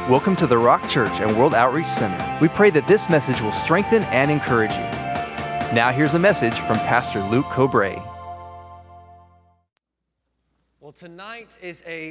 Welcome to the Rock Church and World Outreach Center. We pray that this message will strengthen and encourage you. Now here's a message from Pastor Luke Cobray. Well, tonight is a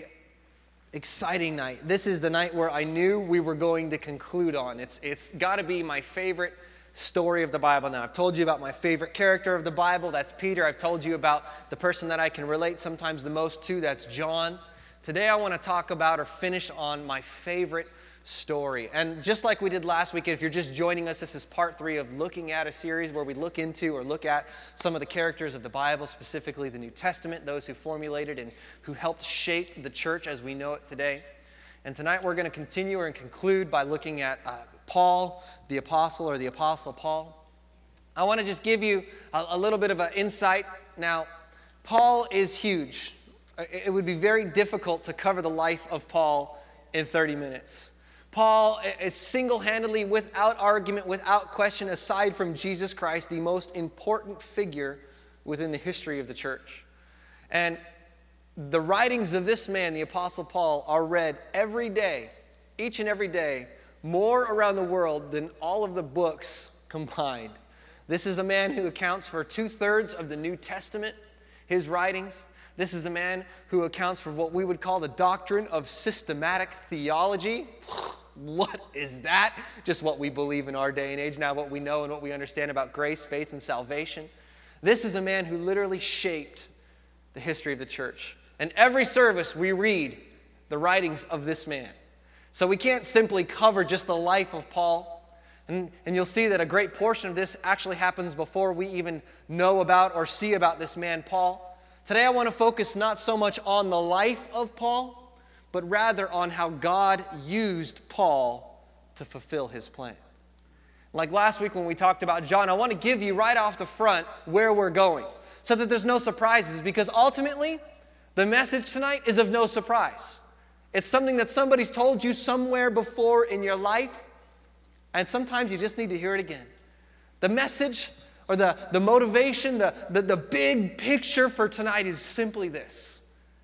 exciting night. This is the night where I knew we were going to conclude on. It's got to be my favorite story of the Bible. Now, I've told you about my favorite character of the Bible. That's Peter. I've told you about the person that I can relate sometimes the most to. That's John. Today, I want to talk about or finish on my favorite story. And just like we did last week, if you're just joining us, this is part 3 of looking at a series where we look into or look at some of the characters of the Bible, specifically the New Testament, those who formulated and who helped shape the church as we know it today. And tonight we're going to continue and conclude by looking at Paul, the apostle, or the Apostle Paul. I want to just give you a little bit of an insight. Now, Paul is huge. It would be very difficult to cover the life of Paul in 30 minutes. Paul is single-handedly, without argument, without question, aside from Jesus Christ, the most important figure within the history of the church. And the writings of this man, the Apostle Paul, are read every day, each and every day, more around the world than all of the books combined. This is a man who accounts for 2/3 of the New Testament, his writings. This is a man who accounts for what we would call the doctrine of systematic theology. What is that? Just what we believe in our day and age now, what we know and what we understand about grace, faith, and salvation. This is a man who literally shaped the history of the church. And every service we read the writings of this man. So we can't simply cover just the life of Paul. And you'll see that a great portion of this actually happens before we even know about or see about this man, Paul. Today I want to focus not so much on the life of Paul, but rather on how God used Paul to fulfill his plan. Like last week when we talked about John, I want to give you right off the front where we're going so that there's no surprises, because ultimately the message tonight is of no surprise. It's something that somebody's told you somewhere before in your life, and sometimes you just need to hear it again. The message or the motivation, the big picture for tonight is simply this: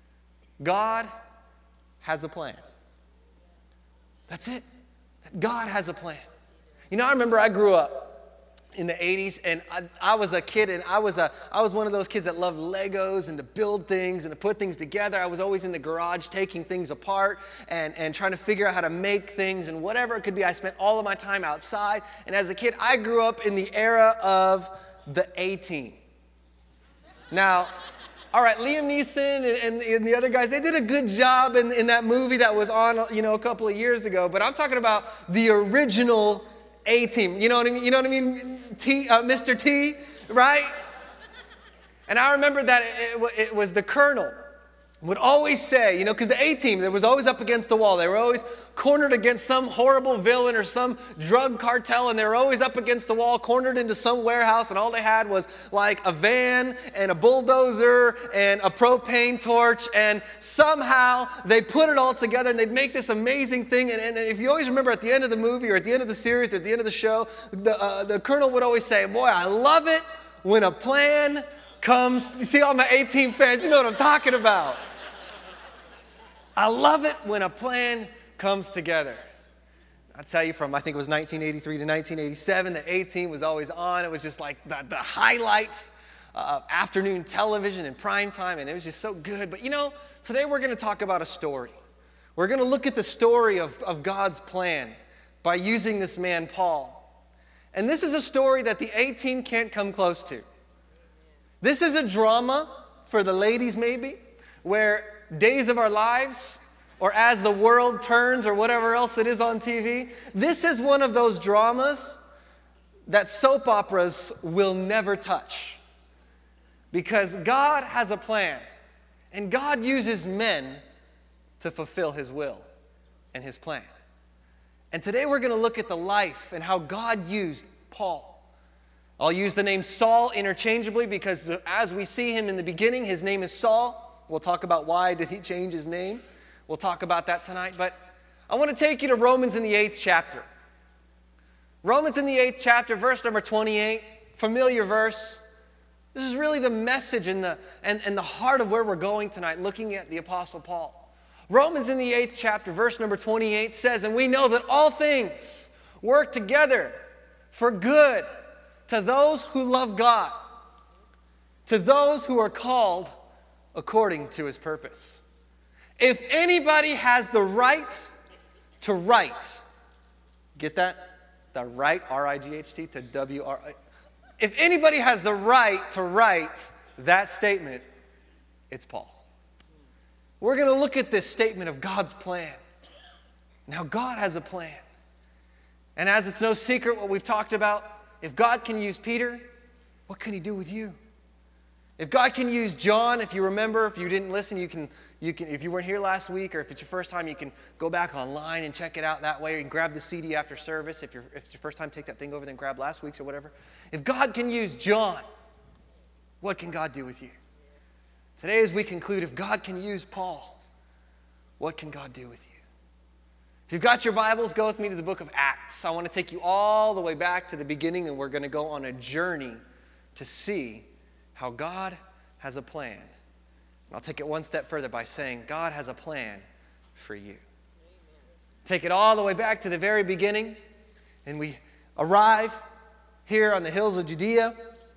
God has a plan. That's it. God has a plan. You know, I remember I grew up in the 80s, and I was a kid, and I was one of those kids that loved Legos and to build things and to put things together. I was always in the garage taking things apart and trying to figure out how to make things and whatever it could be. I spent all of my time outside, and as a kid, I grew up in the era of the A-Team. Now, all right, Liam Neeson and the other guys, they did a good job in that movie that was on, a couple of years ago, but I'm talking about the original A-Team. You know what I mean? Mr. T, right? And I remember that it was the Colonel would always say, because the A-Team, they was always up against the wall. They were always cornered against some horrible villain or some drug cartel, and they were always up against the wall, cornered into some warehouse, and all they had was like a van and a bulldozer and a propane torch, and somehow they put it all together and they'd make this amazing thing. And if you always remember at the end of the movie or at the end of the series or at the end of the show, the Colonel would always say, "Boy, I love it when a plan comes." You see all my A-Team fans, you know what I'm talking about. I love it when a plan comes together. I tell you, from I think it was 1983 to 1987, the A-Team was always on. It was just like the highlights of afternoon television and prime time, and it was just so good. But today we're going to talk about a story. We're going to look at the story of God's plan by using this man, Paul. And this is a story that the A-Team can't come close to. This is a drama for the ladies maybe, where Days of Our Lives, or As the World Turns, or whatever else it is on TV. This is one of those dramas that soap operas will never touch. Because God has a plan, and God uses men to fulfill His will and His plan. And today we're going to look at the life and how God used Paul. I'll use the name Saul interchangeably because as we see him in the beginning, his name is Saul. We'll talk about why did he change his name. We'll talk about that tonight. But I want to take you to Romans in the 8th chapter. Romans in the 8th chapter, verse number 28, familiar verse. This is really the message and the heart of where we're going tonight, looking at the Apostle Paul. Romans in the 8th chapter, verse number 28 says, and we know that all things work together for good to those who love God, to those who are called according to his purpose. If anybody has the right to write, get that? The right, R-I-G-H-T, to W-R-I. If anybody has the right to write that statement, it's Paul. We're going to look at this statement of God's plan. Now, God has a plan. And as it's no secret what we've talked about, if God can use Peter, what can he do with you? If God can use John, if you remember, if you didn't listen, you can, if you weren't here last week, or if it's your first time, you can go back online and check it out that way. Or you can grab the CD after service. If it's your first time, take that thing over, then grab last week's or whatever. If God can use John, what can God do with you? Today, as we conclude, if God can use Paul, what can God do with you? If you've got your Bibles, go with me to the book of Acts. I want to take you all the way back to the beginning, and we're going to go on a journey to see how God has a plan. And I'll take it one step further by saying God has a plan for you. Take it all the way back to the very beginning, and we arrive here on the hills of Judea.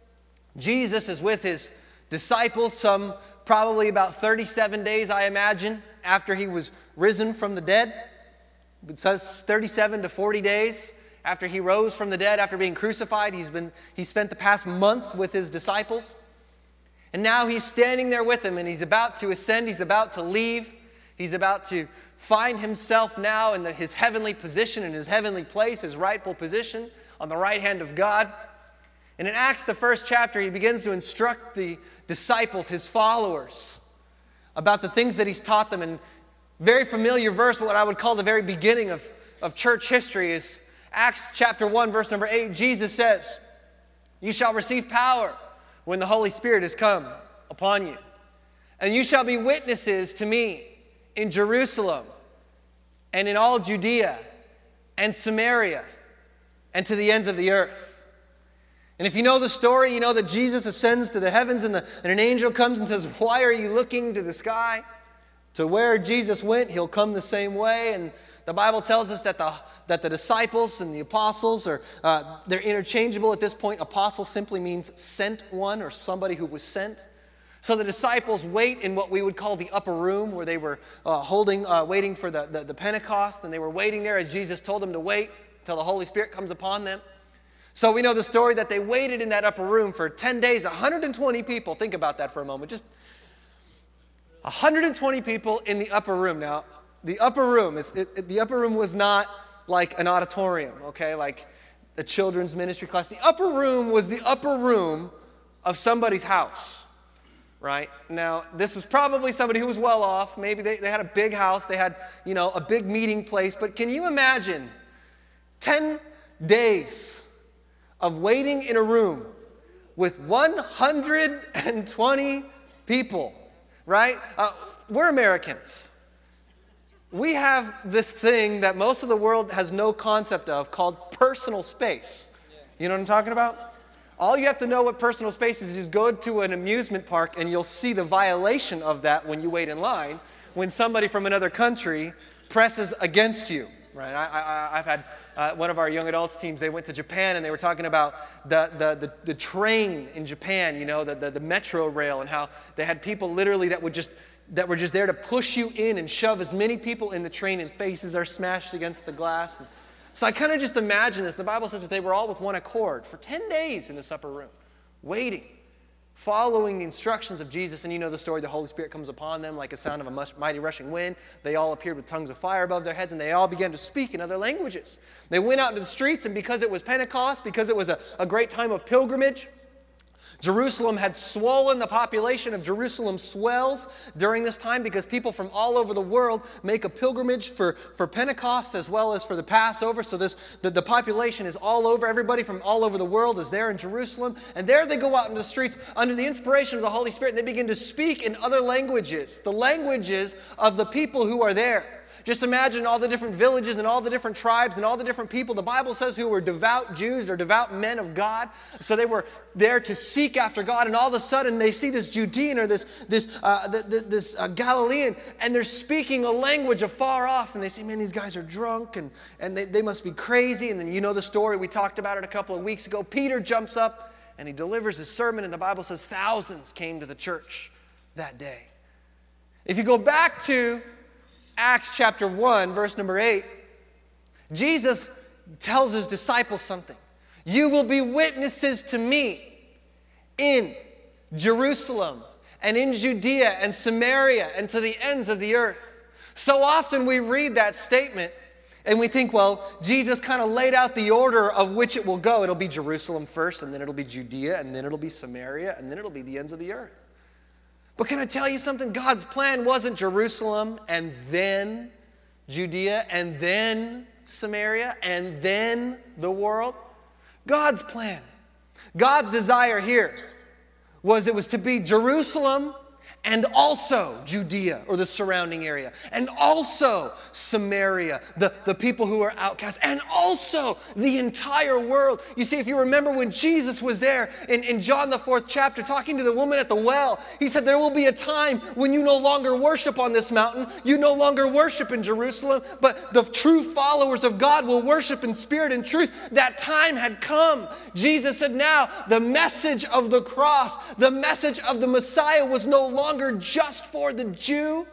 Jesus is with his disciples, some probably about 37 days, I imagine, after he was risen from the dead. It says 37 to 40 days after he rose from the dead, after being crucified. He spent the past month with his disciples. And now he's standing there with them, and he's about to ascend. He's about to leave. He's about to find himself now in his heavenly position, in his heavenly place, his rightful position on the right hand of God. And in Acts, the first chapter, he begins to instruct the disciples, his followers, about the things that he's taught them. And very familiar verse, what I would call the very beginning of church history, is Acts chapter 1, verse number 8. Jesus says, "You shall receive power when the Holy Spirit has come upon you. And you shall be witnesses to me in Jerusalem and in all Judea and Samaria and to the ends of the earth." And if you know the story, you know that Jesus ascends to the heavens, and an angel comes and says, "Why are you looking to the sky?" To where Jesus went, he'll come the same way. And the Bible tells us that the disciples and the apostles they're interchangeable at this point. Apostle simply means sent one, or somebody who was sent. So the disciples wait in what we would call the upper room, where they were waiting for the Pentecost, and they were waiting there as Jesus told them to wait until the Holy Spirit comes upon them. So we know the story that they waited in that upper room for 10 days, 120 people. Think about that for a moment. Just 120 people in the upper room. Now, the upper room was not like an auditorium, okay, like the children's ministry class. The upper room was the upper room of somebody's house, right? Now, this was probably somebody who was well off. Maybe they had a big house. They had, a big meeting place. But can you imagine 10 days of waiting in a room with 120 people, right? We're Americans. We have this thing that most of the world has no concept of called personal space. You know what I'm talking about? All you have to know what personal space is just go to an amusement park, and you'll see the violation of that when you wait in line, when somebody from another country presses against you. Right, I've had one of our young adults teams. They went to Japan, and they were talking about the train in Japan. The metro rail, and how they had people literally that were just there to push you in and shove as many people in the train, and faces are smashed against the glass. So I kind of just imagine this. The Bible says that they were all with one accord for 10 days in this upper room, waiting, following the instructions of Jesus. And you know the story. The Holy Spirit comes upon them like a sound of a mighty rushing wind. They all appeared with tongues of fire above their heads, and they all began to speak in other languages. They went out into the streets, and because it was Pentecost, because it was a great time of pilgrimage, Jerusalem had swollen. The population of Jerusalem swells during this time because people from all over the world make a pilgrimage for Pentecost as well as for the Passover. So the population is all over. Everybody from all over the world is there in Jerusalem. And there they go out into the streets under the inspiration of the Holy Spirit, and they begin to speak in other languages, the languages of the people who are there. Just imagine all the different villages and all the different tribes and all the different people. The Bible says who were devout Jews or devout men of God. So they were there to seek after God, and all of a sudden they see this Judean or this Galilean, and they're speaking a language afar off, and they say, man, these guys are drunk, and they must be crazy. And then you know the story. We talked about it a couple of weeks ago. Peter jumps up, and he delivers his sermon, and the Bible says thousands came to the church that day. If you go back to Acts chapter 1, verse number 8, Jesus tells his disciples something. You will be witnesses to me in Jerusalem and in Judea and Samaria and to the ends of the earth. So often we read that statement and we think, well, Jesus kind of laid out the order of which it will go. It'll be Jerusalem first, and then it'll be Judea, and then it'll be Samaria, and then it'll be the ends of the earth. But can I tell you something? God's plan wasn't Jerusalem and then Judea and then Samaria and then the world. God's plan, God's desire here was it was to be Jerusalem and also Judea or the surrounding area, and also Samaria, the people who are outcast, and also the entire world. You see, if you remember when Jesus was there in John the 4th chapter talking to the woman at the well, he said there will be a time when you no longer worship on this mountain, you no longer worship in Jerusalem, but the true followers of God will worship in spirit and truth. That time had come. Jesus said now the message of the cross, the message of the Messiah was no longer just for the Jew.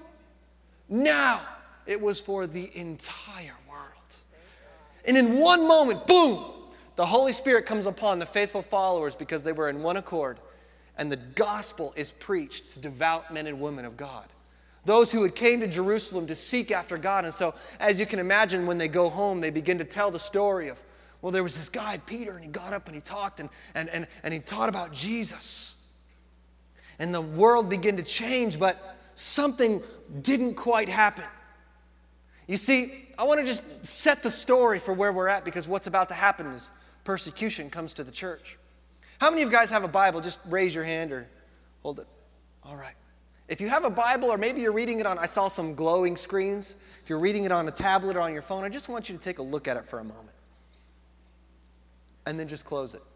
Now it was for the entire world. And in one moment, boom, the Holy Spirit comes upon the faithful followers because they were in one accord. And the gospel is preached to devout men and women of God. Those who had came to Jerusalem to seek after God. And so, as you can imagine, when they go home, they begin to tell the story of, well, there was this guy, Peter, and he got up and he talked and he taught about Jesus. And the world began to change, but something didn't quite happen. You see, I want to just set the story for where we're at, because what's about to happen is persecution comes to the church. How many of you guys have a Bible? Just raise your hand or hold it. All right. If you have a Bible, or maybe you're reading it on, I saw some glowing screens. If you're reading it on a tablet or on your phone, I just want you to take a look at it for a moment. And then just close it.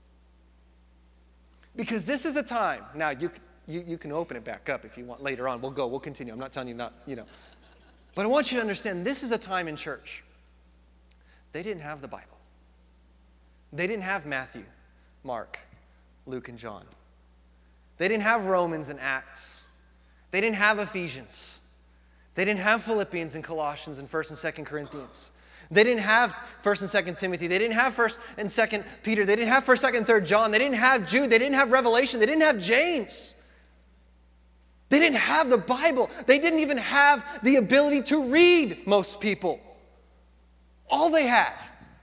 Because this is a time, now you can open it back up if you want later on. We'll continue. I'm not telling you not, But I want you to understand this is a time in church. They didn't have the Bible. They didn't have Matthew, Mark, Luke, and John. They didn't have Romans and Acts. They didn't have Ephesians. They didn't have Philippians and Colossians and 1st and 2nd Corinthians. They didn't have 1st and 2nd Timothy. They didn't have 1st and 2nd Peter. They didn't have 1st, 2nd, and 3rd John. They didn't have Jude. They didn't have Revelation. They didn't have James. They didn't have the Bible. They didn't even have the ability to read, most people. All they had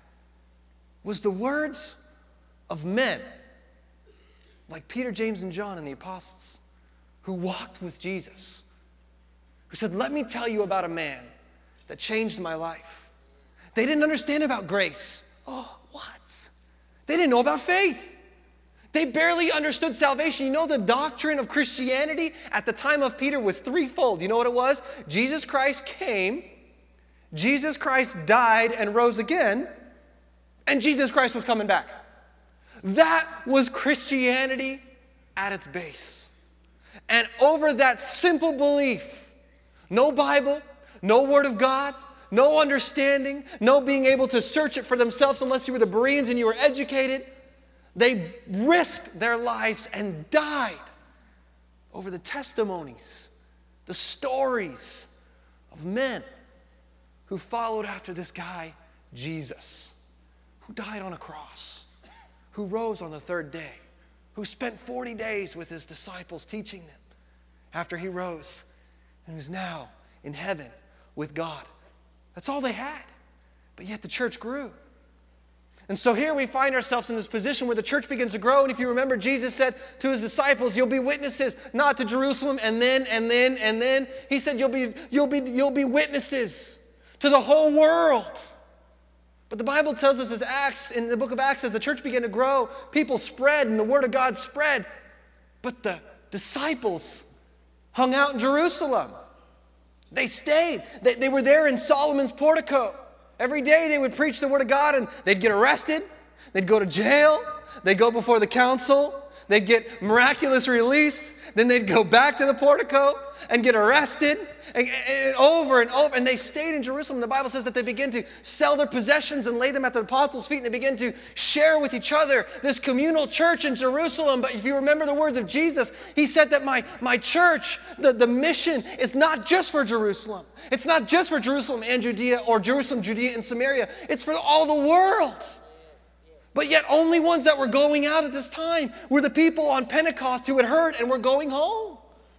was the words of men like Peter, James, and John and the apostles who walked with Jesus, who said, let me tell you about a man that changed my life. They didn't understand about grace. Oh, what? They didn't know about faith. They barely understood salvation. You know, the doctrine of Christianity at the time of Peter was threefold. You know what it was? Jesus Christ came, Jesus Christ died and rose again, and Jesus Christ was coming back. That was Christianity at its base. And over that simple belief, no Bible, no Word of God, no understanding, no being able to search it for themselves unless you were the Bereans and you were educated, they risked their lives and died over the testimonies, the stories of men who followed after this guy, Jesus, who died on a cross, who rose on the third day, who spent 40 days with his disciples teaching them after he rose, and who's now in heaven with God. That's all they had. But yet the church grew. And so here we find ourselves in this position where the church begins to grow. And if you remember, Jesus said to his disciples, you'll be witnesses, not to Jerusalem, and then. He said, you'll be witnesses to the whole world. But the Bible tells us in the book of Acts, as the church began to grow, people spread and the word of God spread. But the disciples hung out in Jerusalem. They stayed. They were there in Solomon's portico. Every day they would preach the word of God, and they'd get arrested. They'd go to jail. They'd go before the council. They'd get miraculously released. Then they'd go back to the portico and get arrested. And over and over. And they stayed in Jerusalem. The Bible says that they began to sell their possessions and lay them at the apostles' feet. And they began to share with each other this communal church in Jerusalem. But if you remember the words of Jesus, he said that my church, the mission is not just for Jerusalem. It's not just for Jerusalem and Judea, or Jerusalem, Judea, and Samaria. It's for all the world. But yet only ones that were going out at this time were the people on Pentecost who had heard and were going home.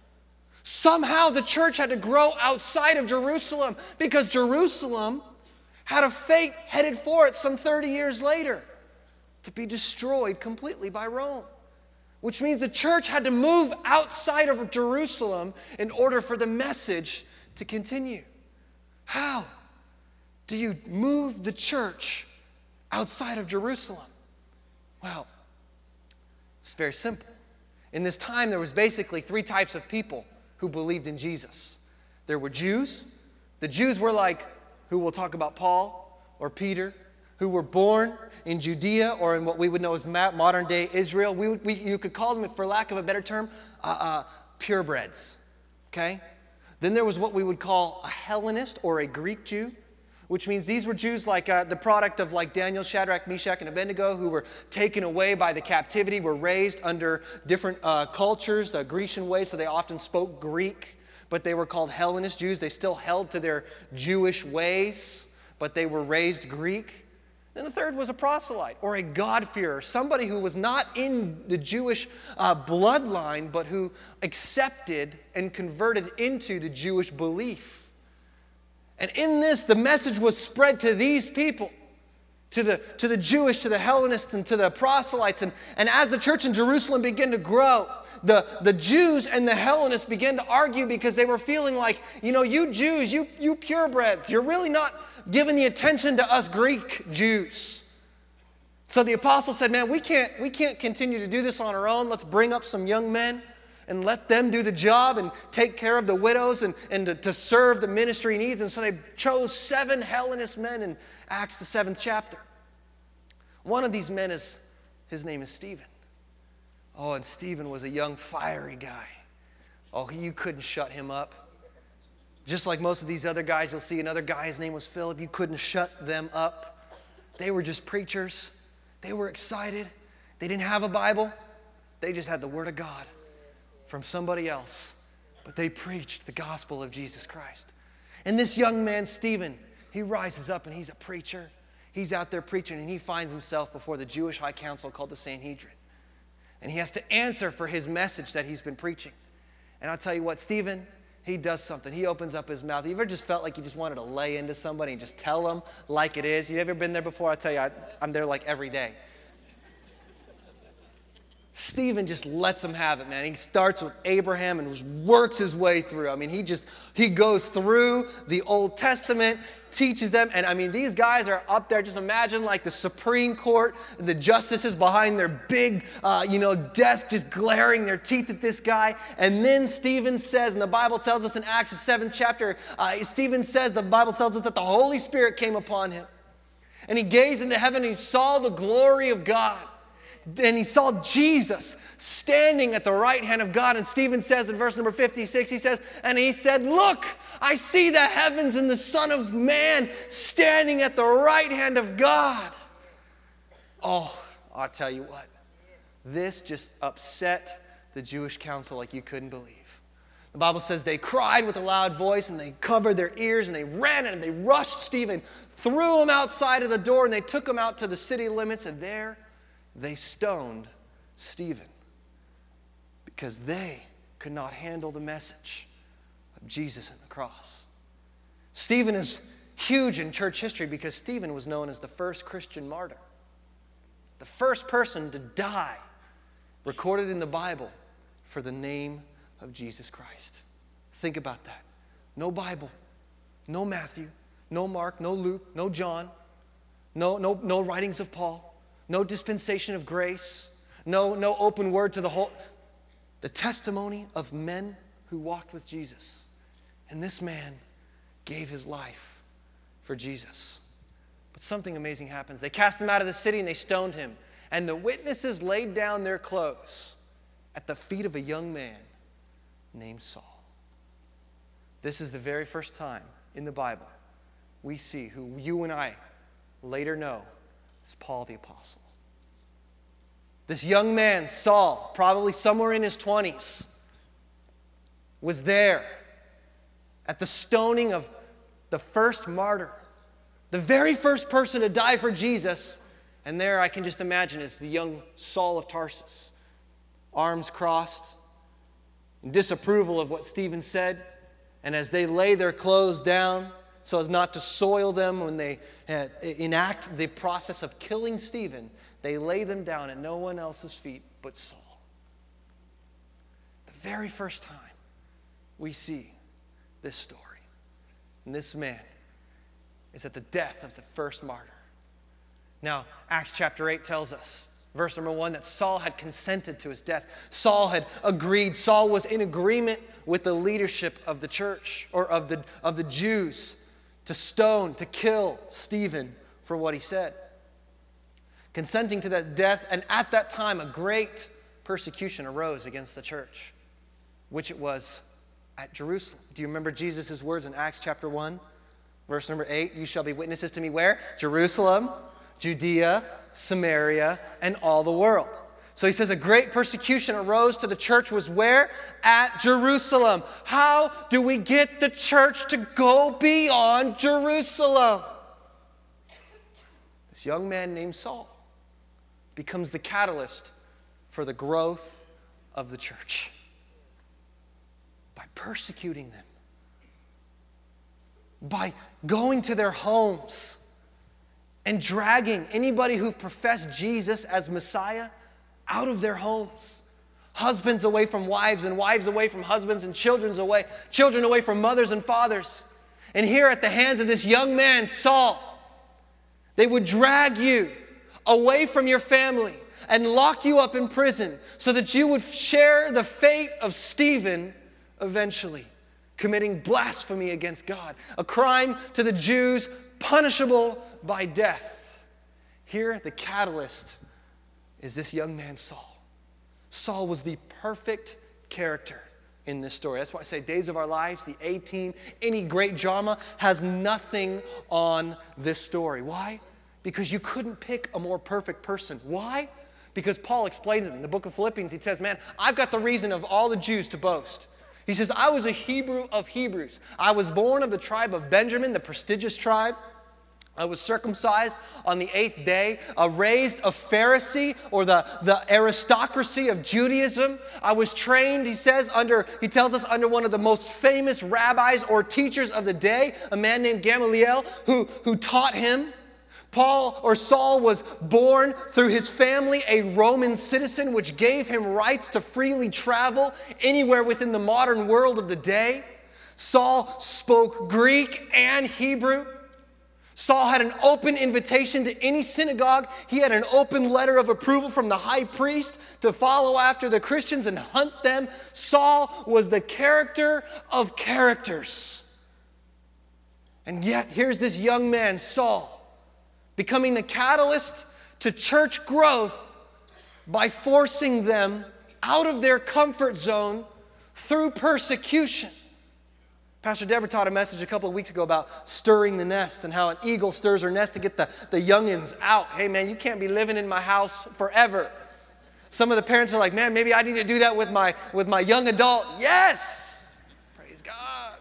Somehow the church had to grow outside of Jerusalem, because Jerusalem had a fate headed for it some 30 years later, to be destroyed completely by Rome. Which means the church had to move outside of Jerusalem in order for the message to continue. How do you move the church outside of Jerusalem? Well, it's very simple. In this time, there was basically 3 types of people who believed in Jesus. There were Jews. The Jews were like, who we'll talk about, Paul or Peter, who were born in Judea, or in what we would know as modern day Israel. You could call them, for lack of a better term, purebreds. Okay? Then there was what we would call a Hellenist, or a Greek Jew, which means these were Jews like the product of like Daniel, Shadrach, Meshach, and Abednego, who were taken away by the captivity, were raised under different cultures, the Grecian way, so they often spoke Greek, but they were called Hellenist Jews. They still held to their Jewish ways, but they were raised Greek. Then the third was a proselyte, or a God-fearer, somebody who was not in the Jewish bloodline, but who accepted and converted into the Jewish belief. And in this, the message was spread to these people, to the Jewish, to the Hellenists, and to the proselytes. And as the church in Jerusalem began to grow, the Jews and the Hellenists began to argue, because they were feeling like, you Jews, you purebreds, you're really not giving the attention to us Greek Jews. So the apostles said, man, we can't continue to do this on our own. Let's bring up some young men and let them do the job and take care of the widows and to serve the ministry needs. And so they chose 7 Hellenist men in Acts, the 7th chapter. One of these men his name is Stephen. Oh, and Stephen was a young, fiery guy. Oh, you couldn't shut him up. Just like most of these other guys, you'll see another guy, his name was Philip. You couldn't shut them up. They were just preachers. They were excited. They didn't have a Bible. They just had the Word of God from somebody else, but they preached the gospel of Jesus Christ. And this young man, Stephen, he rises up and he's a preacher. He's out there preaching, and he finds himself before the Jewish high council called the Sanhedrin. And he has to answer for his message that he's been preaching. And I'll tell you what, Stephen, he does something. He opens up his mouth. You ever just felt like you just wanted to lay into somebody and just tell them like it is? You ever been there before? I tell you, I'm there like every day. Stephen just lets him have it, man. He starts with Abraham and just works his way through. I mean, he goes through the Old Testament, teaches them. And I mean, these guys are up there. Just imagine like the Supreme Court, the justices behind their big, desk, just glaring their teeth at this guy. And then Stephen says, and the Bible tells us in Acts, the 7th chapter, Stephen says, the Bible tells us that the Holy Spirit came upon him. And he gazed into heaven and he saw the glory of God. And he saw Jesus standing at the right hand of God. And Stephen says in verse number 56, he said, look, I see the heavens and the Son of Man standing at the right hand of God. Oh, I'll tell you what. This just upset the Jewish council like you couldn't believe. The Bible says they cried with a loud voice, and they covered their ears, and they ran in, and they rushed Stephen, threw him outside of the door, and they took him out to the city limits, and there they stoned Stephen because they could not handle the message of Jesus and the cross. Stephen is huge in church history because Stephen was known as the first Christian martyr. The first person to die recorded in the Bible for the name of Jesus Christ. Think about that. No Bible, no Matthew, no Mark, no Luke, no John, no writings of Paul. No dispensation of grace, no open word to the whole. The testimony of men who walked with Jesus. And this man gave his life for Jesus. But something amazing happens. They cast him out of the city and they stoned him. And the witnesses laid down their clothes at the feet of a young man named Saul. This is the very first time in the Bible we see who you and I later know as Paul the Apostle. This young man, Saul, probably somewhere in his 20s, was there at the stoning of the first martyr, the very first person to die for Jesus. And there I can just imagine is the young Saul of Tarsus, arms crossed, in disapproval of what Stephen said. And as they lay their clothes down so as not to soil them when they enact the process of killing Stephen, they lay them down at no one else's feet but Saul. The very first time we see this story. And this man is at the death of the first martyr. Now, Acts chapter 8 tells us, verse number 1, that Saul had consented to his death. Saul had agreed. Saul was in agreement with the leadership of the church, or of the Jews, to stone, to kill Stephen for what he said. Consenting to that death, and at that time a great persecution arose against the church, which it was at Jerusalem. Do you remember Jesus' words in Acts chapter 1, verse number 8? You shall be witnesses to me where? Jerusalem, Judea, Samaria, and all the world. So he says a great persecution arose to the church was where? At Jerusalem. How do we get the church to go beyond Jerusalem? This young man named Saul becomes the catalyst for the growth of the church by persecuting them, by going to their homes and dragging anybody who professed Jesus as Messiah out of their homes. Husbands away from wives, and wives away from husbands, and children away from mothers and fathers. And here at the hands of this young man, Saul, they would drag you away from your family and lock you up in prison so that you would share the fate of Stephen eventually, committing blasphemy against God, a crime to the Jews punishable by death. Here, the catalyst is this young man, Saul. Saul was the perfect character in this story. That's why I say Days of Our Lives, the A-Team, any great drama has nothing on this story. Why? Because you couldn't pick a more perfect person. Why? Because Paul explains it in the book of Philippians. He says, man, I've got the reason of all the Jews to boast. He says, I was a Hebrew of Hebrews. I was born of the tribe of Benjamin, the prestigious tribe. I was circumcised on the 8th day, raised a Pharisee, or the aristocracy of Judaism. I was trained, he tells us, under one of the most famous rabbis or teachers of the day, a man named Gamaliel, who taught him. Saul was born through his family a Roman citizen, which gave him rights to freely travel anywhere within the modern world of the day. Saul spoke Greek and Hebrew. Saul had an open invitation to any synagogue. He had an open letter of approval from the high priest to follow after the Christians and hunt them. Saul was the character of characters. And yet, here's this young man, Saul, becoming the catalyst to church growth by forcing them out of their comfort zone through persecution. Pastor Deborah taught a message a couple of weeks ago about stirring the nest and how an eagle stirs her nest to get the youngins out. Hey man, you can't be living in my house forever. Some of the parents are like, man, maybe I need to do that with my young adult. Yes! Praise God.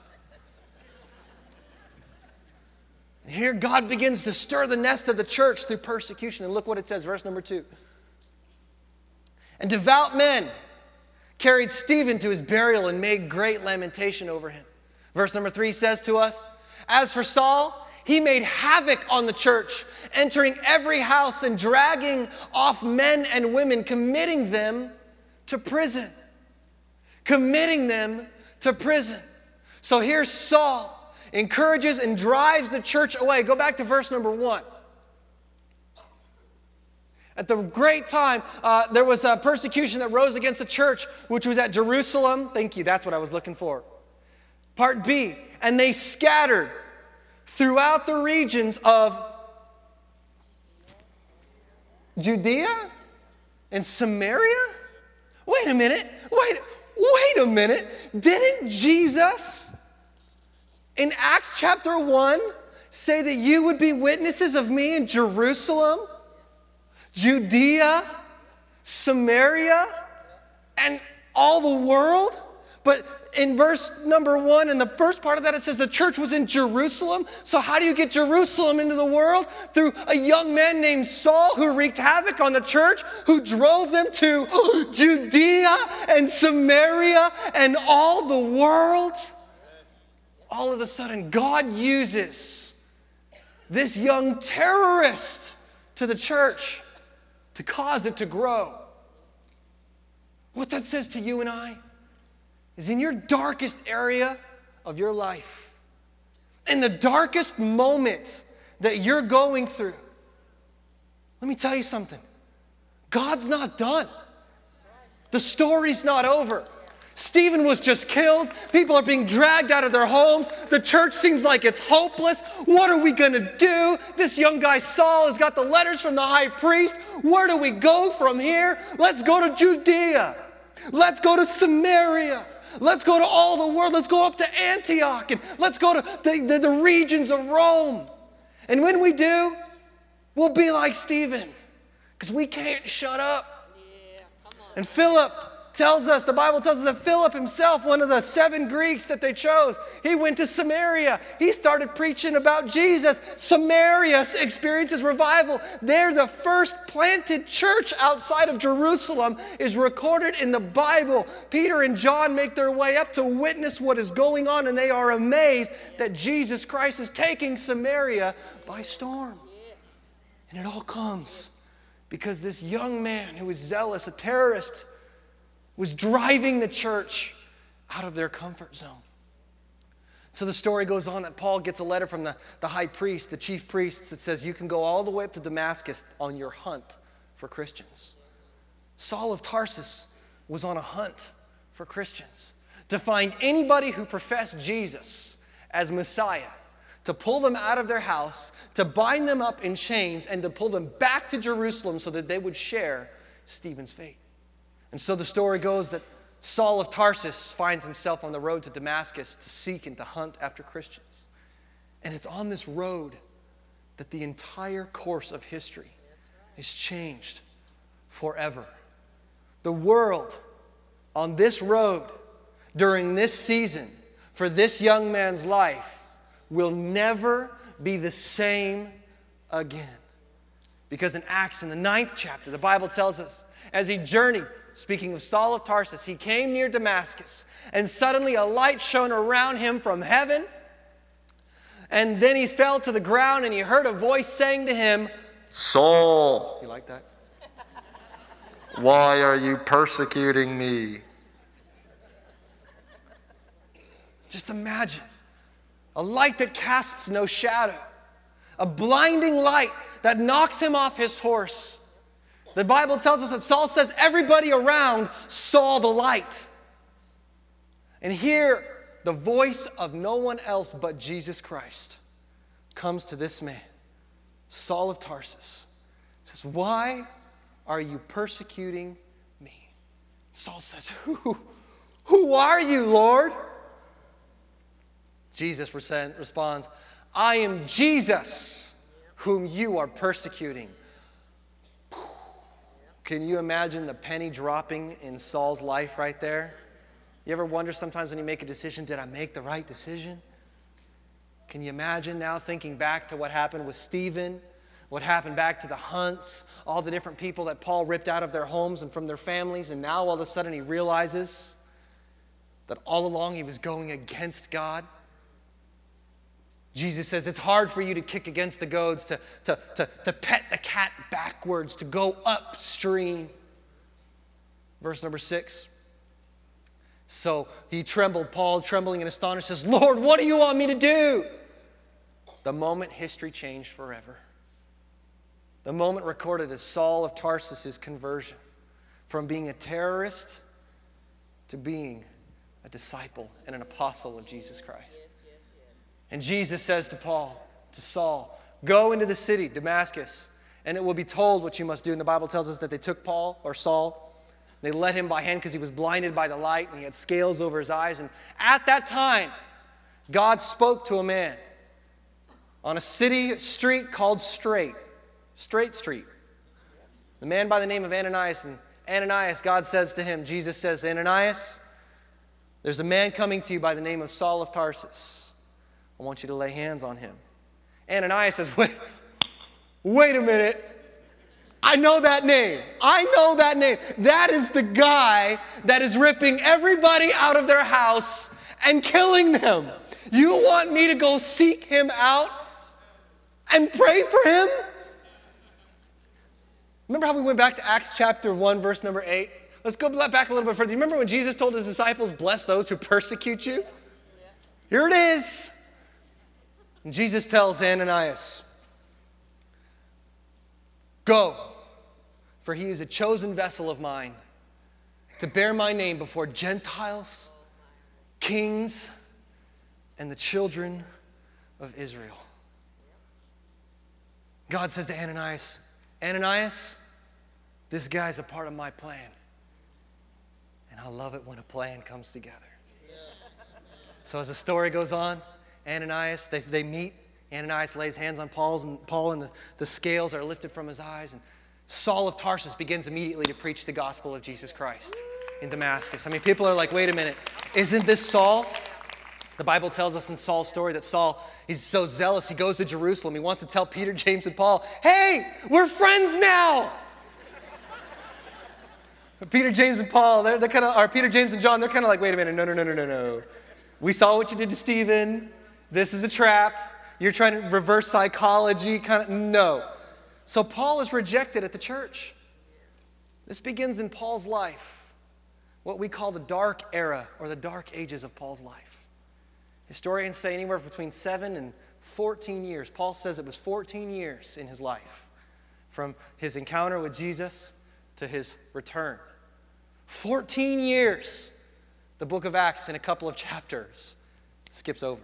And here God begins to stir the nest of the church through persecution. And look what it says, verse number 2. And devout men carried Stephen to his burial and made great lamentation over him. Verse number 3 says to us, as for Saul, he made havoc on the church, entering every house and dragging off men and women, committing them to prison. Committing them to prison. So here's Saul, encourages and drives the church away. Go back to verse number 1. At the great time, there was a persecution that rose against the church, which was at Jerusalem. Thank you, that's what I was looking for. Part B, and they scattered throughout the regions of Judea and Samaria? Wait a minute. Wait a minute. Didn't Jesus in Acts chapter 1 say that you would be witnesses of me in Jerusalem, Judea, Samaria, and all the world? But in verse number 1, in the first part of that, it says the church was in Jerusalem. So how do you get Jerusalem into the world? Through a young man named Saul who wreaked havoc on the church, who drove them to Judea and Samaria and all the world. All of a sudden, God uses this young terrorist to the church to cause it to grow. What that says to you and I is in your darkest area of your life, in the darkest moment that you're going through, let me tell you something. God's not done. The story's not over. Stephen was just killed. People are being dragged out of their homes. The church seems like it's hopeless. What are we going to do? This young guy Saul has got the letters from the high priest. Where do we go from here? Let's go to Judea. Let's go to Samaria. Let's go to all the world. Let's go up to Antioch, and let's go to the regions of Rome. And when we do, we'll be like Stephen, because we can't shut up. Yeah, come on. And Philip tells us, the Bible tells us that Philip himself, one of the 7 Greeks that they chose, he went to Samaria. He started preaching about Jesus. Samaria experiences revival. They're the first planted church outside of Jerusalem is recorded in the Bible. Peter and John make their way up to witness what is going on, and they are amazed that Jesus Christ is taking Samaria by storm. And it all comes because this young man who was zealous, a terrorist, was driving the church out of their comfort zone. So the story goes on that Paul gets a letter from the high priest, the chief priests, that says you can go all the way up to Damascus on your hunt for Christians. Saul of Tarsus was on a hunt for Christians to find anybody who professed Jesus as Messiah, to pull them out of their house, to bind them up in chains, and to pull them back to Jerusalem so that they would share Stephen's fate. And so the story goes that Saul of Tarsus finds himself on the road to Damascus to seek and to hunt after Christians. And it's on this road that the entire course of history is changed forever. The world on this road during this season for this young man's life will never be the same again. Because in Acts, in the 9th chapter, the Bible tells us, as he journeyed, speaking of Saul of Tarsus, he came near Damascus, and suddenly a light shone around him from heaven. And then he fell to the ground, and he heard a voice saying to him, Saul. You like that? Why are you persecuting me? Just imagine a light that casts no shadow, a blinding light that knocks him off his horse. The Bible tells us that Saul says everybody around saw the light. And here, the voice of no one else but Jesus Christ comes to this man, Saul of Tarsus. Says, why are you persecuting me? Saul says, who are you, Lord? Jesus responds, I am Jesus whom you are persecuting. Can you imagine the penny dropping in Saul's life right there? You ever wonder sometimes when you make a decision, did I make the right decision? Can you imagine now thinking back to what happened with Stephen, what happened back to the Hunts, all the different people that Paul ripped out of their homes and from their families, and now all of a sudden he realizes that all along he was going against God? Jesus says it's hard for you to kick against the goads, to pet the cat backwards, to go upstream. Verse number 6. So he trembled, Paul, trembling and astonished, says, Lord, what do you want me to do? The moment history changed forever. The moment recorded as Saul of Tarsus' conversion from being a terrorist to being a disciple and an apostle of Jesus Christ. And Jesus says to Saul, go into the city, Damascus, and it will be told what you must do. And the Bible tells us that they took Saul, they led him by hand because he was blinded by the light and he had scales over his eyes. And at that time, God spoke to a man on a city street called Straight Street. The man by the name of Ananias. And Ananias, God says to him, Jesus says, Ananias, there's a man coming to you by the name of Saul of Tarsus. I want you to lay hands on him. Ananias says, wait a minute. I know that name. That is the guy that is ripping everybody out of their house and killing them. You want me to go seek him out and pray for him? Remember how we went back to Acts chapter 1, verse number 8? Let's go back a little bit further. You remember when Jesus told his disciples, bless those who persecute you? Yeah. Here it is. And Jesus tells Ananias, go, for he is a chosen vessel of mine to bear my name before Gentiles, kings, and the children of Israel. God says to Ananias, this guy's a part of my plan. And I love it when a plan comes together. So as the story goes on, Ananias, they meet. Ananias lays hands on Paul, and the scales are lifted from his eyes. And Saul of Tarsus begins immediately to preach the gospel of Jesus Christ in Damascus. I mean, people are like, wait a minute, isn't this Saul? The Bible tells us in Saul's story that Saul, he's so zealous, he goes to Jerusalem. He wants to tell Peter, James, and Paul, hey, we're friends now. Peter, James, and Paul, they're kind of, or Peter, James, and John, they're kind of like, wait a minute, no. We saw what you did to Stephen. This is a trap. You're trying to reverse psychology, no. So Paul is rejected at the church. This begins in Paul's life, what we call the dark era or the dark ages of Paul's life. Historians say anywhere between 7 and 14 years. Paul says it was 14 years in his life, from his encounter with Jesus to his return. 14 years. The book of Acts, in a couple of chapters, skips over.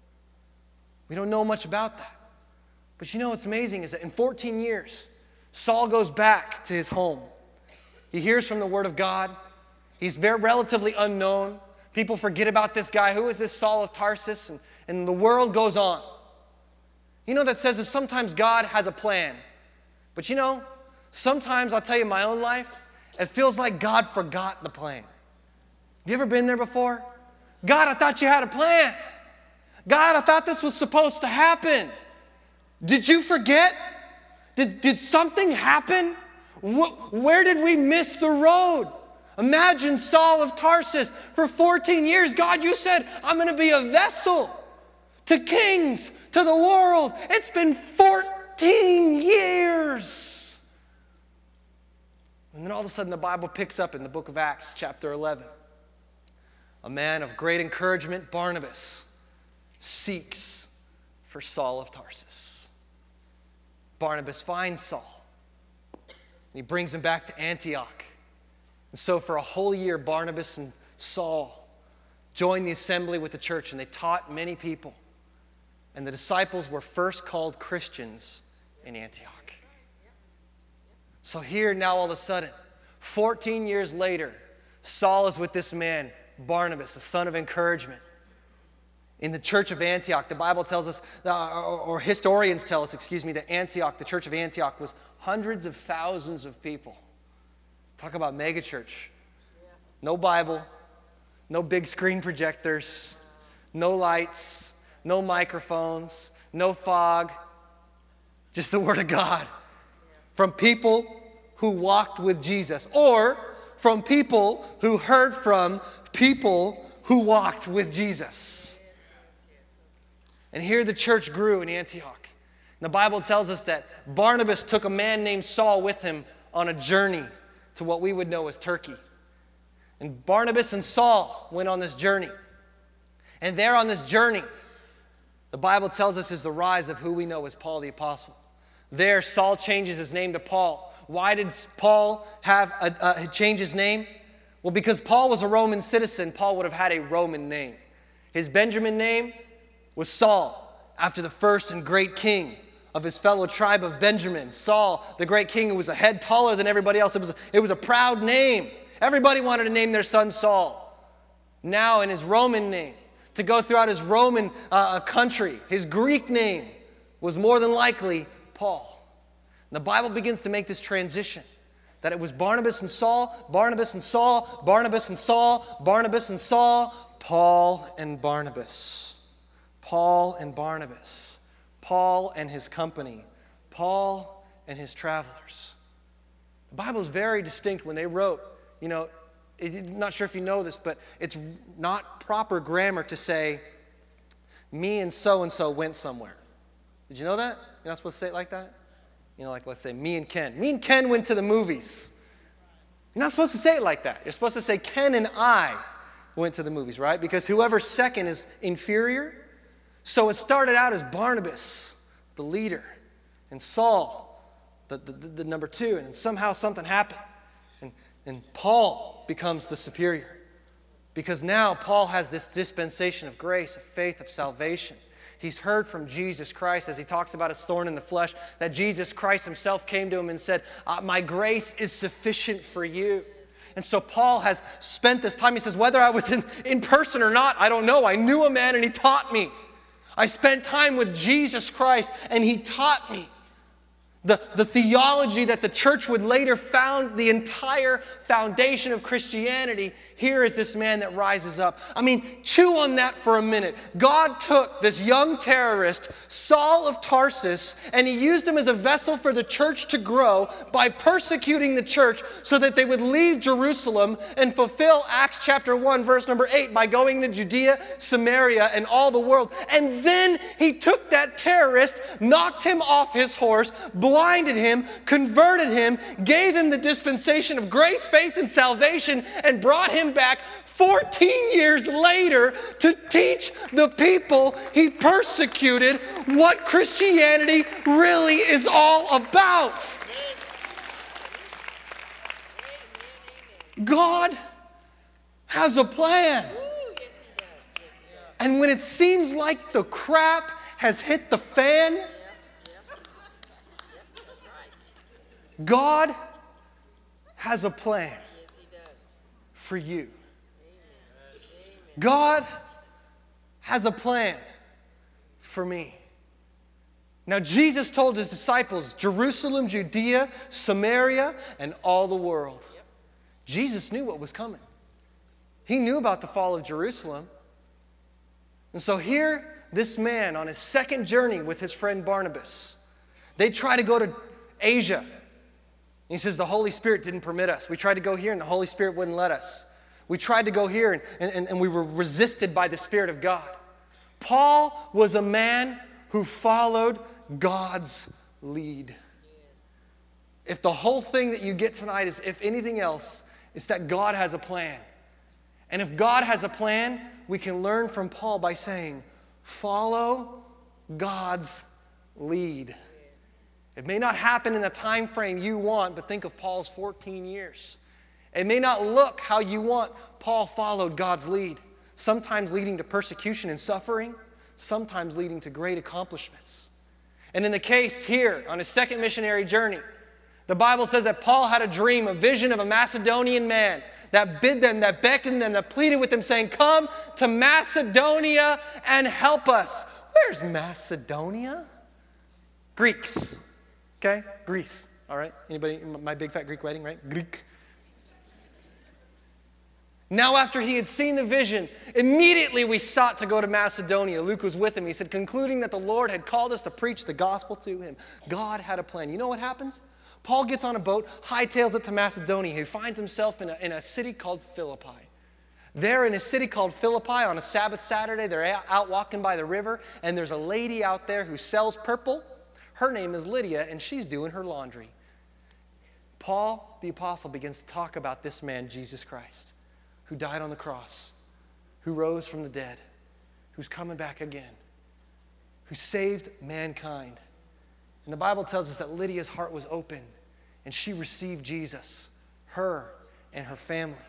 We don't know much about that. But you know what's amazing is that in 14 years, Saul goes back to his home. He hears from the Word of God. He's very relatively unknown. People forget about this guy. Who is this Saul of Tarsus? And the world goes on. You know, that says that sometimes God has a plan. But you know, sometimes, I'll tell you in my own life, it feels like God forgot the plan. Have you ever been there before? God, I thought you had a plan. God, I thought this was supposed to happen. Did you forget? Did something happen? Where did we miss the road? Imagine Saul of Tarsus. For 14 years, God, you said, I'm going to be a vessel to kings, to the world. It's been 14 years. And then all of a sudden, the Bible picks up in the book of Acts, chapter 11. A man of great encouragement, Barnabas, seeks for Saul of Tarsus. Barnabas finds Saul, and he brings him back to Antioch. And so for a whole year, Barnabas and Saul joined the assembly with the church, and they taught many people. And the disciples were first called Christians in Antioch. So here now all of a sudden, 14 years later, Saul is with this man, Barnabas, the son of encouragement. In the church of Antioch, the Bible tells us, or historians tell us, that Antioch, the church of Antioch, was hundreds of thousands of people. Talk about megachurch. No Bible, no big screen projectors, no lights, no microphones, no fog, just the Word of God. From people who walked with Jesus, or from people who heard from people who walked with Jesus. And here the church grew in Antioch. And the Bible tells us that Barnabas took a man named Saul with him on a journey to what we would know as Turkey. And Barnabas and Saul went on this journey. And there on this journey, the Bible tells us is the rise of who we know as Paul the Apostle. There, Saul changes his name to Paul. Why did Paul change his name? Well, because Paul was a Roman citizen, Paul would have had a Roman name. His Benjamin name was Saul, after the first and great king of his fellow tribe of Benjamin. Saul, the great king, who was a head taller than everybody else. It was a proud name. Everybody wanted to name their son Saul. Now in his Roman name, to go throughout his Roman country, his Greek name was more than likely Paul. And the Bible begins to make this transition, that it was Barnabas and Saul, Barnabas and Saul, Barnabas and Saul, Barnabas and Saul, Paul and Barnabas. Paul and Barnabas. Paul and his company. Paul and his travelers. The Bible is very distinct when they wrote, I'm not sure if you know this, but it's not proper grammar to say, me and so went somewhere. Did you know that? You're not supposed to say it like that? Like let's say me and Ken. Me and Ken went to the movies. You're not supposed to say it like that. You're supposed to say Ken and I went to the movies, right? Because whoever's second is inferior. So it started out as Barnabas, the leader, and Saul, the number two, and then somehow something happened. And Paul becomes the superior. Because now Paul has this dispensation of grace, of faith, of salvation. He's heard from Jesus Christ as he talks about his thorn in the flesh, that Jesus Christ himself came to him and said, my grace is sufficient for you. And so Paul has spent this time. He says, whether I was in person or not, I don't know. I knew a man and he taught me. I spent time with Jesus Christ and he taught me. The theology that the church would later found the entire foundation of Christianity. Here is this man that rises up. Chew on that for a minute. God took this young terrorist, Saul of Tarsus, and he used him as a vessel for the church to grow by persecuting the church so that they would leave Jerusalem and fulfill Acts chapter 1, verse number 8 by going to Judea, Samaria, and all the world. And then he took that terrorist, knocked him off his horse, blinded him, converted him, gave him the dispensation of grace, faith, and salvation, and brought him back 14 years later to teach the people he persecuted what Christianity really is all about. God has a plan. And when it seems like the crap has hit the fan, God has a plan for you. God has a plan for me. Now, Jesus told his disciples, Jerusalem, Judea, Samaria, and all the world. Jesus knew what was coming. He knew about the fall of Jerusalem. And so here, this man on his second journey with his friend Barnabas, they try to go to Asia. He says, the Holy Spirit didn't permit us. We tried to go here and the Holy Spirit wouldn't let us. We tried to go here and we were resisted by the Spirit of God. Paul was a man who followed God's lead. If the whole thing that you get tonight is, if anything else, it's that God has a plan. And if God has a plan, we can learn from Paul by saying, follow God's lead. It may not happen in the time frame you want, but think of Paul's 14 years. It may not look how you want. Paul followed God's lead, sometimes leading to persecution and suffering, sometimes leading to great accomplishments. And in the case here, on his second missionary journey, the Bible says that Paul had a dream, a vision of a Macedonian man that bid them, that beckoned them, that pleaded with them, saying, come to Macedonia and help us. Where's Macedonia? Greeks. Okay? Greece. All right? Anybody? My big fat Greek wedding, right? Greek. Now after he had seen the vision, immediately we sought to go to Macedonia. Luke was with him. He said, concluding that the Lord had called us to preach the gospel to him. God had a plan. You know what happens? Paul gets on a boat, hightails it to Macedonia. He finds himself in a city called Philippi. There in a city called Philippi, on a Sabbath Saturday, they're out walking by the river, and there's a lady out there who sells purple. Her name is Lydia, and she's doing her laundry. Paul, the apostle, begins to talk about this man, Jesus Christ, who died on the cross, who rose from the dead, who's coming back again, who saved mankind. And the Bible tells us that Lydia's heart was open, and she received Jesus, her and her family.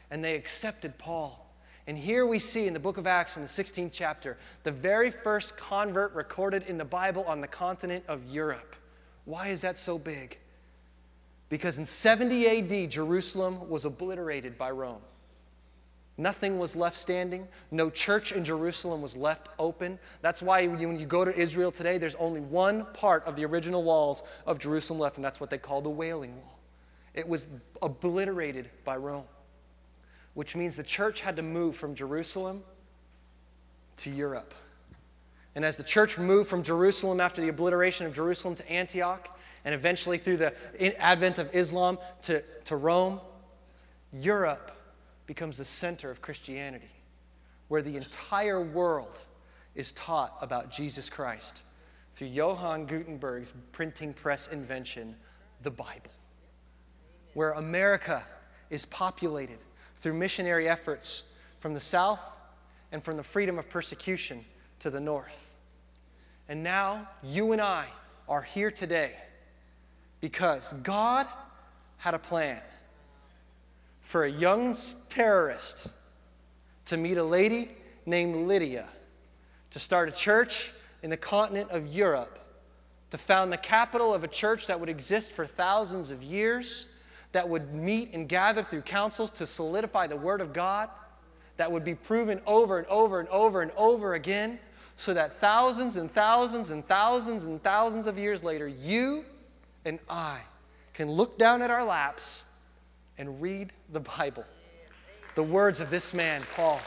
and they accepted Paul. And here we see in the book of Acts in the 16th chapter, the very first convert recorded in the Bible on the continent of Europe. Why is that so big? Because in 70 AD, Jerusalem was obliterated by Rome. Nothing was left standing. No church in Jerusalem was left open. That's why when you go to Israel today, there's only one part of the original walls of Jerusalem left, and that's what they call the Wailing Wall. It was obliterated by Rome, which means the church had to move from Jerusalem to Europe. And as the church moved from Jerusalem after the obliteration of Jerusalem to Antioch, and eventually through the advent of Islam to Rome, Europe becomes the center of Christianity, where the entire world is taught about Jesus Christ through Johann Gutenberg's printing press invention, the Bible, where America is populated through missionary efforts from the south and from the freedom of persecution to the north. And now you and I are here today because God had a plan for a young terrorist to meet a lady named Lydia, to start a church in the continent of Europe, to found the capital of a church that would exist for thousands of years, that would meet and gather through councils to solidify the Word of God, that would be proven over and over and over and over again, so that thousands and thousands and thousands and thousands of years later, you and I can look down at our laps and read the Bible, the words of this man, Paul.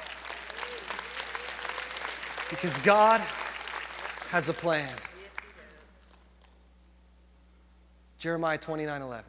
Because God has a plan. Jeremiah 29:11.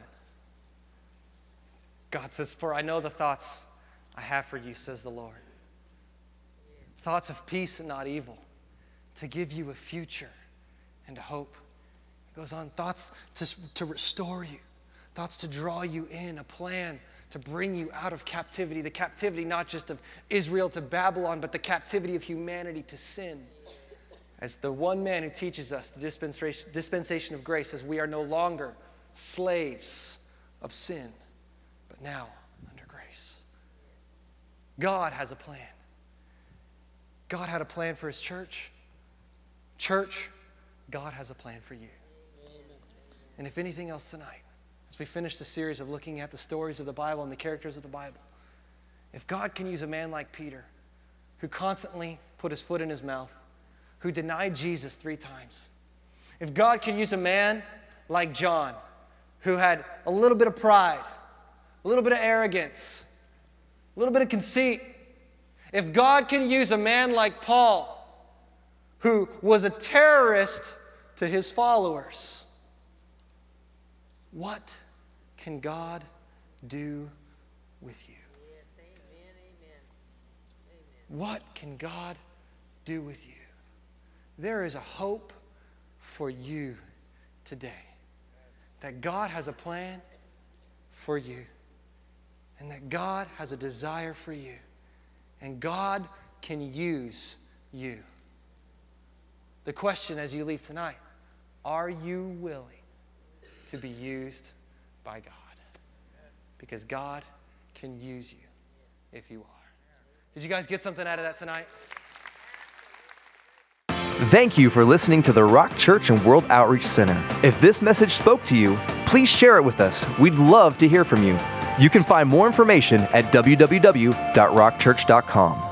God says, "For I know the thoughts I have for you, says the Lord. Thoughts of peace and not evil, to give you a future and a hope." It goes on, thoughts to restore you, thoughts to draw you in, a plan to bring you out of captivity, the captivity not just of Israel to Babylon, but the captivity of humanity to sin. As the one man who teaches us the dispensation of grace says, we are no longer slaves of sin, but now under grace. God has a plan. God had a plan for his church. Church, God has a plan for you. And if anything else tonight, as we finish the series of looking at the stories of the Bible and the characters of the Bible, if God can use a man like Peter, who constantly put his foot in his mouth, who denied Jesus 3 times, if God can use a man like John, who had a little bit of pride, a little bit of arrogance, a little bit of conceit, if God can use a man like Paul, who was a terrorist to his followers, what can God do with you? Yes, amen, amen. What can God do with you? There is a hope for you today. That God has a plan for you. And that God has a desire for you. And God can use you. The question as you leave tonight, are you willing to be used by God? Because God can use you if you are. Did you guys get something out of that tonight? Thank you for listening to the Rock Church and World Outreach Center. If this message spoke to you, please share it with us. We'd love to hear from you. You can find more information at www.rockchurch.com.